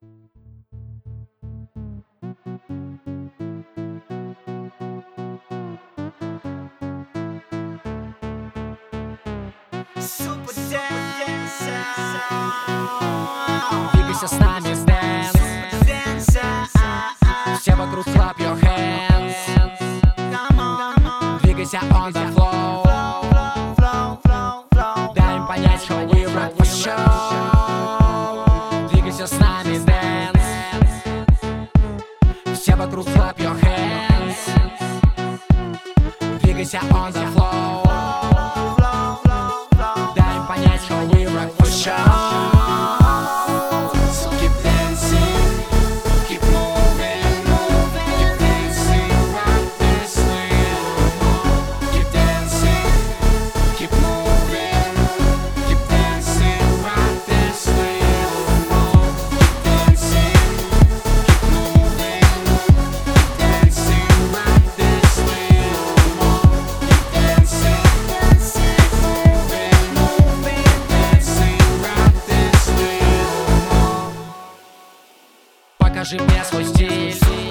Двигайся с нами в дэнс. Все вокруг clap your hands. Двигайся on the floor. Дай им понять, что we rock for show. Двигайся с нами в дэнс. Все вокруг clap your hands. Двигайся on the floor. Дай им понять, что we rock for show. Покажи мне свой стиль.